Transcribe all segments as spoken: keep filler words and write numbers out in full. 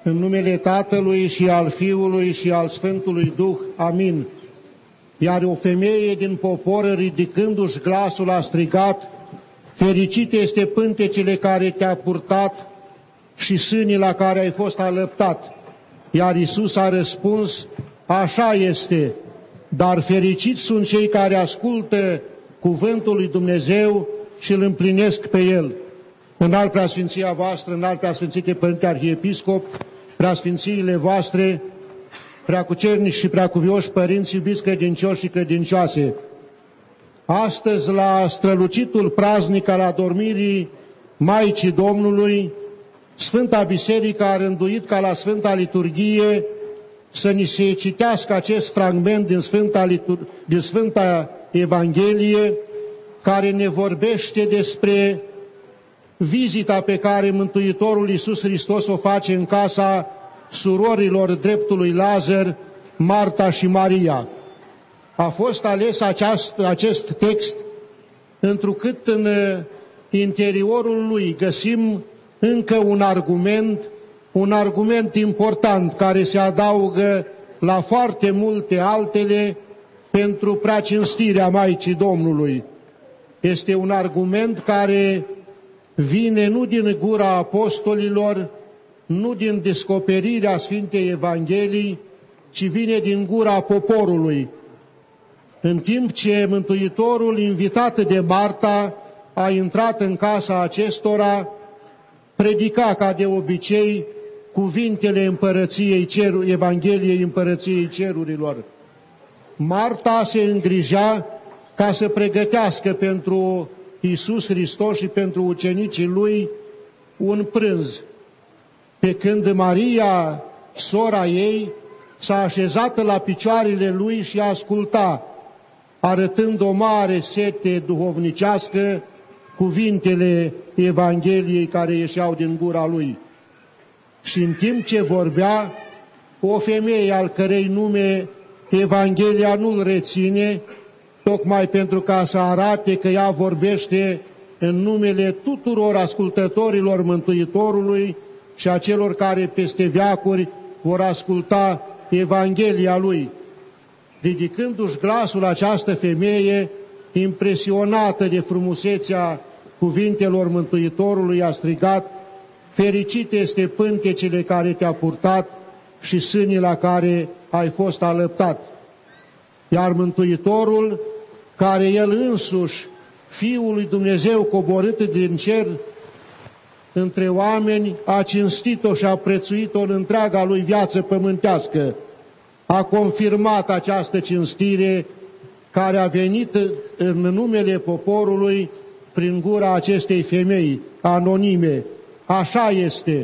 În numele Tatălui și al Fiului și al Sfântului Duh. Amin. Iar o femeie din popor, ridicându-și glasul, a strigat: fericit este pântecele care te-a purtat și sânii la care ai fost alăptat. Iar Iisus a răspuns: așa este, dar fericiți sunt cei care ascultă cuvântul lui Dumnezeu și îl împlinesc pe el. Înalt preasfinția voastră, înalt preasfințite Părinte Arhiepiscop, preasfințiile voastre, preacucernici și preacuvioși părinți, iubiți credincioși și credincioase, astăzi, la strălucitul praznic al adormirii Maicii Domnului, Sfânta Biserică a rânduit ca la Sfânta Liturghie să ni se citească acest fragment din Sfânta, Litur- din Sfânta Evanghelie, care ne vorbește despre vizita pe care Mântuitorul Iisus Hristos o face în casa surorilor dreptului Lazar, Marta și Maria. A fost ales aceast, acest text întrucât în interiorul lui găsim încă un argument, un argument important care se adaugă la foarte multe altele pentru preacinstirea Maicii Domnului. Este un argument care vine nu din gura apostolilor, nu din descoperirea Sfintei Evangheliei, ci vine din gura poporului. În timp ce Mântuitorul, invitat de Marta, a intrat în casa acestora, predica ca de obicei cuvintele împărăției cerului, Evangheliei Împărăției Cerurilor. Marta se îngrijea ca să pregătească pentru Iisus Hristos și pentru ucenicii lui un prânz, pe când Maria, sora ei, s-a așezat la picioarele lui și asculta, arătând o mare sete duhovnicească, cuvintele Evangheliei care ieșeau din gura lui. Și în timp ce vorbea, o femeie al cărei nume Evanghelia nu-l reține, tocmai pentru ca să arate că ea vorbește în numele tuturor ascultătorilor Mântuitorului și a celor care peste veacuri vor asculta Evanghelia lui. Ridicându-și glasul, această femeie, impresionată de frumusețea cuvintelor Mântuitorului, a strigat: fericit este pântecele care te-a purtat și sânii la care ai fost alăptat. Iar Mântuitorul, care El însuși, Fiul lui Dumnezeu coborât din cer între oameni, a cinstit-o și a prețuit-o în întreaga lui viață pământească, a confirmat această cinstire care a venit în numele poporului prin gura acestei femei anonime. Așa este,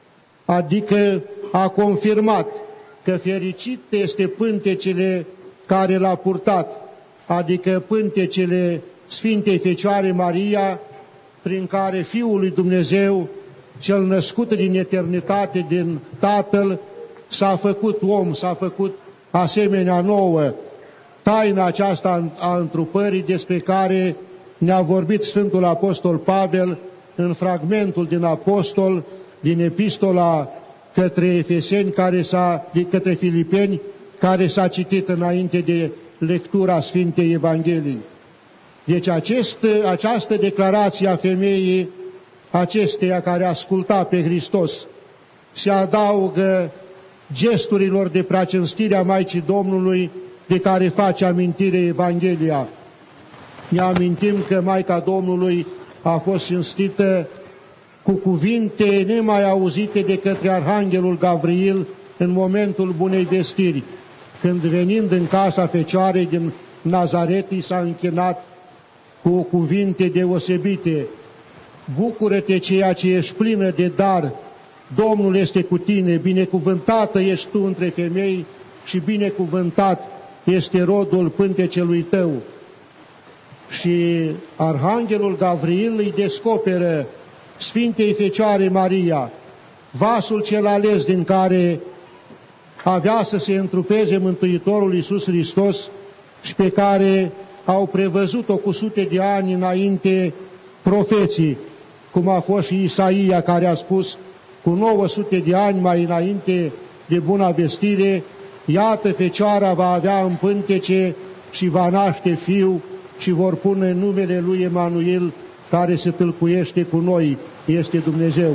adică a confirmat că fericit este pântecele care l-a purtat, adică pântecele Sfintei Fecioare Maria, prin care Fiul lui Dumnezeu, cel născut din eternitate, din Tatăl, s-a făcut om, s-a făcut asemenea nouă. Taina aceasta a întrupării despre care ne-a vorbit Sfântul Apostol Pavel în fragmentul din Apostol, din Epistola către Efeseni, care s-a, către Filipeni, care s-a citit înainte de lectura Sfintei Evangheliei. Deci acest, această declarație a femeii acesteia care asculta pe Hristos se adaugă gesturilor de preacinstire a Maicii Domnului de care face amintire Evanghelia. Ne amintim că Maica Domnului a fost cinstită cu cuvinte nemai auzite de către Arhanghelul Gavril în momentul Bunei Vestiri, când venind în casa Fecioarei din Nazaret, i s-a închinat cu cuvinte deosebite: bucură-te ceea ce ești plină de dar, Domnul este cu tine, binecuvântată ești tu între femei și binecuvântat este rodul pântecelui tău. Și Arhanghelul Gavril îi descoperă Sfintei Fecioare Maria vasul cel ales din care avea să se întrupeze Mântuitorul Iisus Hristos și pe care au prevăzut-o cu sute de ani înainte profeții, cum a fost și Isaia, care a spus: cu nouă sute de ani mai înainte de Buna Vestire, iată, Fecioara va avea în pântece și va naște fiu și vor pune numele lui Emanuel, care se tâlcuiește cu noi, este Dumnezeu.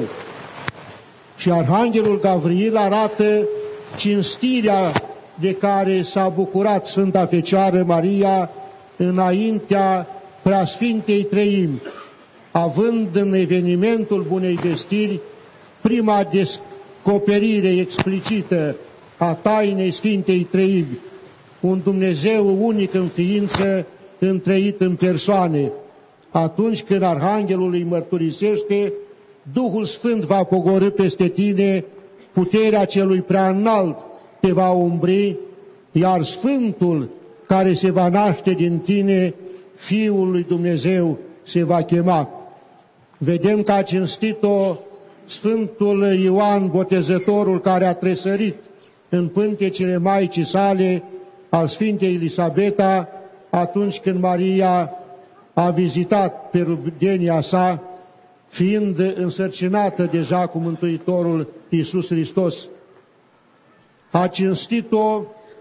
Și Arhanghelul Gavriil arată cinstirea de care s-a bucurat Sfânta Fecioară Maria înaintea Preasfintei Treimi, având în evenimentul Bunei Vestiri prima descoperire explicită a tainei Sfintei Treimi, un Dumnezeu unic în ființă, întreit în persoane. Atunci când Arhanghelul îi mărturisește, Duhul Sfânt va pogorî peste tine, puterea celui prea înalt te va umbri, iar Sfântul care se va naște din tine, Fiul lui Dumnezeu, se va chema. Vedem că a cinstit-o Sfântul Ioan Botezătorul, care a tresărit în pântecele Maicii sale, al Sfintei Elisabeta, atunci când Maria a vizitat pe rudenia sa, fiind însărcinată deja cu Mântuitorul Iisus Hristos. A cinstit-o,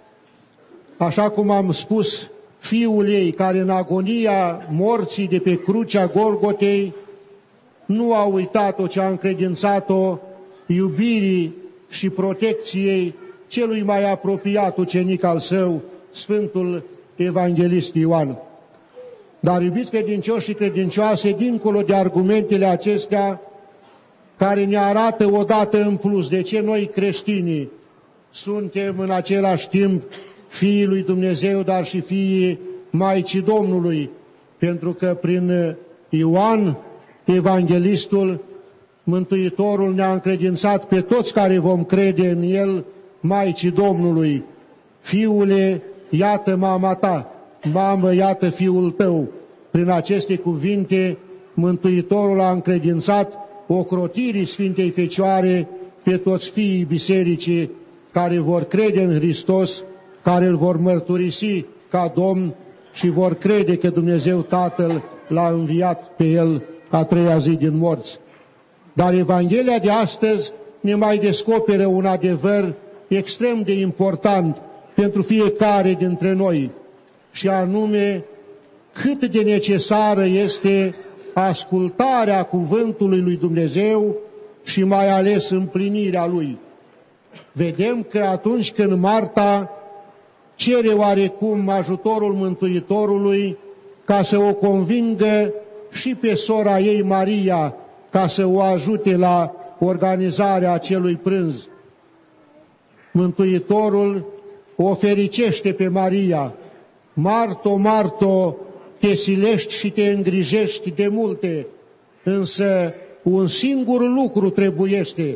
așa cum am spus, Fiul ei, care în agonia morții de pe crucea Golgotei nu a uitat-o, ci a încredințat-o iubirii și protecției celui mai apropiat ucenic al său, Sfântul Evanghelist Ioan. Dar, iubiți credincioși și credincioase, dincolo de argumentele acestea, care ne arată odată în plus de ce noi creștinii suntem în același timp fiii lui Dumnezeu, dar și fiii Maicii Domnului, pentru că prin Ioan, Evanghelistul, Mântuitorul ne-a încredințat pe toți care vom crede în El, Maicii Domnului: Fiule, iată mama ta, mamă, iată fiul tău. Prin aceste cuvinte, Mântuitorul a încredințat ocrotirii Sfintei Fecioare pe toți fiii bisericii care vor crede în Hristos, care îl vor mărturisi ca Domn și vor crede că Dumnezeu Tatăl l-a înviat pe El a treia zi din morți. Dar Evanghelia de astăzi ne mai descoperă un adevăr extrem de important pentru fiecare dintre noi, și anume cât de necesară este ascultarea cuvântului lui Dumnezeu și mai ales împlinirea lui. Vedem că atunci când Marta cere oarecum ajutorul Mântuitorului ca să o convingă și pe sora ei Maria, ca să o ajute la organizarea acelui prânz, Mântuitorul o fericește pe Maria: Marto, Marto, te silești și te îngrijești de multe, însă un singur lucru trebuiește.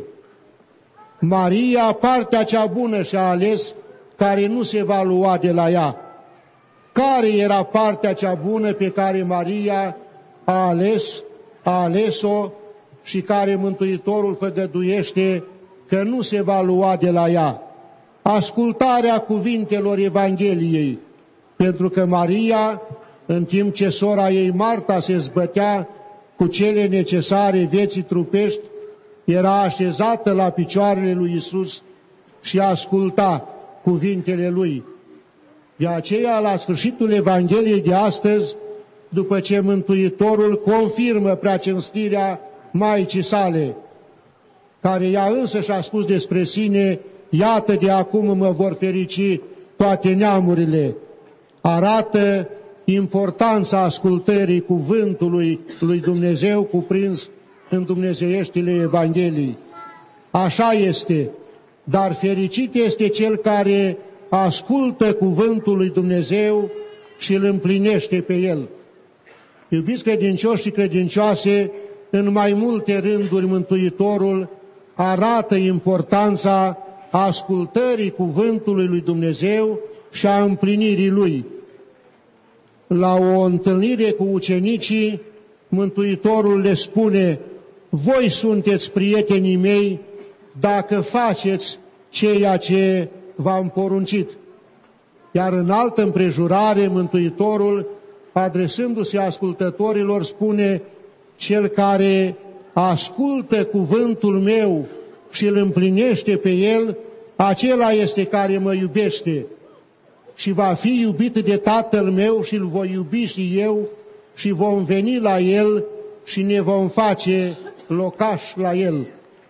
Maria, partea cea bună și-a ales, care nu se va lua de la ea. Care era partea cea bună pe care Maria a ales, a ales-o și care Mântuitorul făgăduiește că nu se va lua de la ea? Ascultarea cuvintelor Evangheliei, pentru că Maria, în timp ce sora ei Marta se zbătea cu cele necesare vieții trupești, era așezată la picioarele lui Iisus și asculta cuvintele Lui. De aceea, la sfârșitul Evangheliei de astăzi, după ce Mântuitorul confirmă preacinstirea Maicii sale, care ea însă și-a spus despre sine: iată, de acum mă vor ferici toate neamurile, arată importanța ascultării cuvântului lui Dumnezeu cuprins în dumnezeieștile Evangheliei. Așa este, dar fericit este cel care ascultă cuvântul lui Dumnezeu și îl împlinește pe el. Iubiți credincioși și credincioase, în mai multe rânduri Mântuitorul arată importanța ascultării cuvântului lui Dumnezeu și a împlinirii lui. La o întâlnire cu ucenicii, Mântuitorul le spune: voi sunteți prietenii mei dacă faceți ceea ce v-am poruncit. Iar în altă împrejurare, Mântuitorul, adresându-se ascultătorilor, spune: cel care ascultă cuvântul meu și îl împlinește pe el, acela este care mă iubește și va fi iubit de Tatăl meu și îl voi iubi și eu și vom veni la el și ne vom face locaș la el.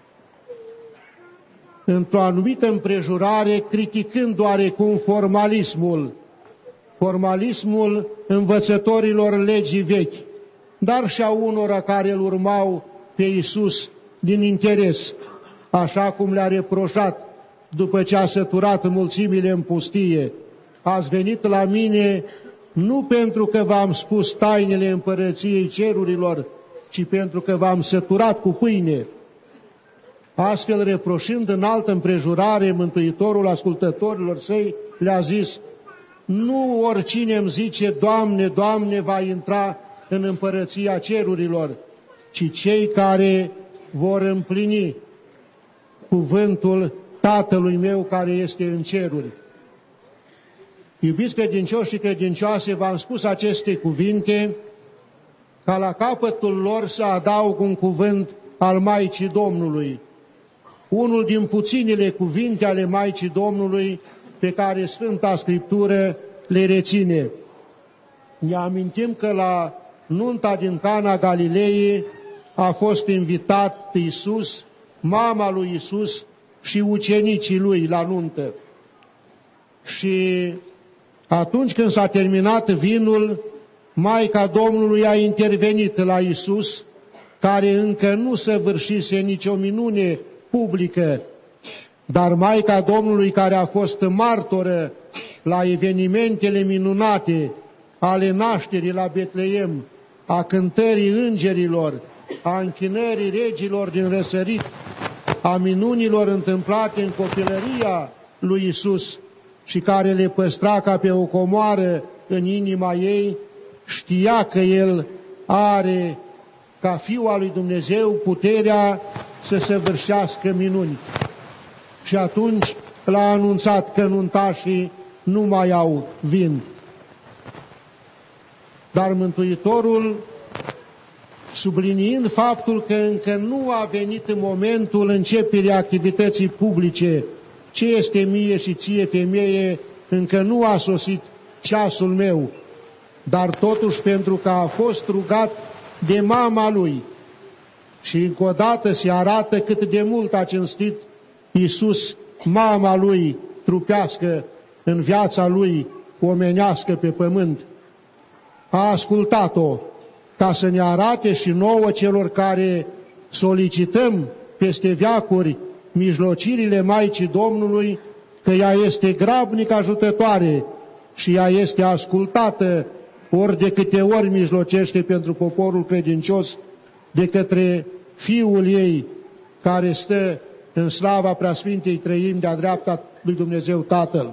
Într-o anumită împrejurare, criticând oarecum formalismul, formalismul învățătorilor legii vechi, dar și a unora care îl urmau pe Iisus din interes, așa cum le-a reproșat după ce a săturat mulțimile în pustie: ați venit la mine nu pentru că v-am spus tainele împărăției cerurilor, ci pentru că v-am săturat cu pâine. Astfel, reproșând în altă împrejurare, Mântuitorul ascultătorilor săi le-a zis: nu oricine îmi zice Doamne, Doamne, va intra în împărăția cerurilor, ci cei care vor împlini cuvântul Tatălui meu care este în ceruri. Iubiți credincioși și credincioase, v-am spus aceste cuvinte ca la capătul lor să adaug un cuvânt al Maicii Domnului, unul din puținele cuvinte ale Maicii Domnului pe care Sfânta Scriptură le reține. Ne amintim că la nunta din Cana Galilei a fost invitat Iisus, mama lui Iisus și ucenicii lui la nuntă. Și atunci când s-a terminat vinul, Maica Domnului a intervenit la Iisus, care încă nu săvârșise nicio minune publică, dar Maica Domnului, care a fost martoră la evenimentele minunate ale nașterii la Betleem, a cântării îngerilor, a închinării regilor din răsărit, a minunilor întâmplate în copilăria lui Iisus și care le păstra ca pe o comoară în inima ei, știa că El are, ca Fiul al lui Dumnezeu, puterea să săvârșească minuni. Și atunci l-a anunțat că nuntașii nu mai au vin. Dar Mântuitorul, subliniind faptul că încă nu a venit în momentul începerii activității publice, ce este mie și ție, femeie, încă nu a sosit ceasul meu, dar totuși pentru că a fost rugat de mama lui și încă o dată se arată cât de mult a cinstit Iisus mama lui trupească în viața lui omenească pe pământ. A ascultat-o ca să ne arate și nouă, celor care solicităm peste veacuri mijlocirile Maicii Domnului, că ea este grabnic ajutătoare și ea este ascultată ori de câte ori mijlocește pentru poporul credincios de către Fiul ei, care stă în slava Preasfintei Trăimi de-a dreapta lui Dumnezeu Tatăl.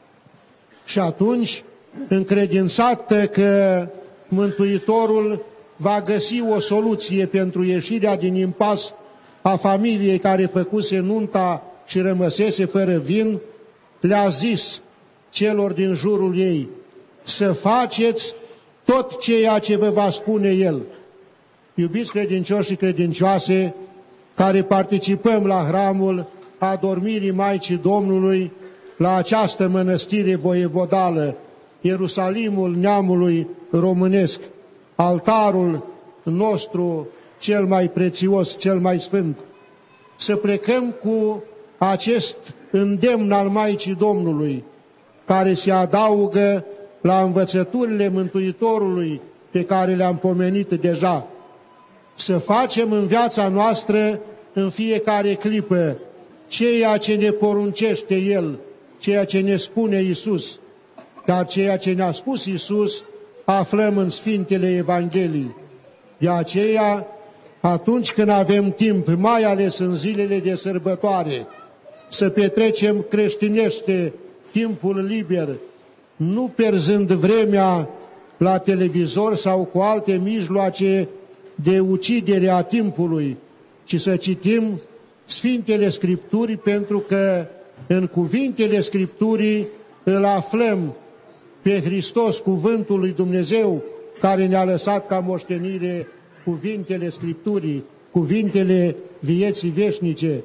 Și atunci, încredințată că Mântuitorul va găsi o soluție pentru ieșirea din impas a familiei care făcuse nunta și rămăsese fără vin, le-a zis celor din jurul ei: să faceți tot ceea ce vă va spune El. Iubiți credincioși și credincioase, care participăm la hramul adormirii Maicii Domnului, la această mănăstire voievodală, Ierusalimul neamului românesc, altarul nostru cel mai prețios, cel mai sfânt, să plecăm cu acest îndemn al Maicii Domnului, care se adaugă la învățăturile Mântuitorului pe care le-am pomenit deja. Să facem în viața noastră, în fiecare clipă, ceea ce ne poruncește El, ceea ce ne spune Iisus, dar ceea ce ne-a spus Iisus aflăm în Sfintele Evangheliei. De aceea, atunci când avem timp, mai ales în zilele de sărbătoare, să petrecem creștinește timpul liber, nu perzând vremea la televizor sau cu alte mijloace de ucidere a timpului, ci să citim Sfintele Scripturi, pentru că în cuvintele Scripturii îl aflăm pe Hristos, cuvântul lui Dumnezeu, care ne-a lăsat ca moștenire cuvintele Scripturii, cuvintele vieții veșnice.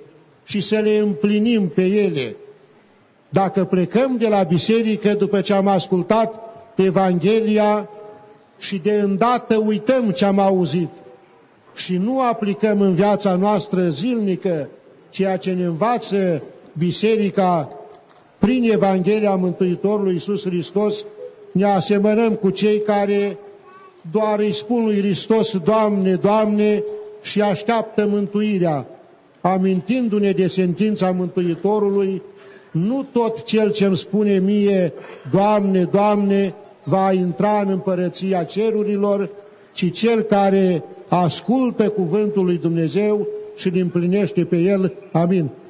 și să le împlinim pe ele. Dacă plecăm de la biserică după ce am ascultat Evanghelia și de îndată uităm ce am auzit și nu aplicăm în viața noastră zilnică ceea ce ne învață biserica prin Evanghelia Mântuitorului Iisus Hristos, ne asemănăm cu cei care doar îi spun lui Hristos, Doamne, Doamne, și așteaptă mântuirea, amintindu-ne de sentința Mântuitorului, nu tot cel ce îmi spune mie, Doamne, Doamne, va intra în împărăția cerurilor, ci cel care ascultă cuvântul lui Dumnezeu și îl împlinește pe el. Amin.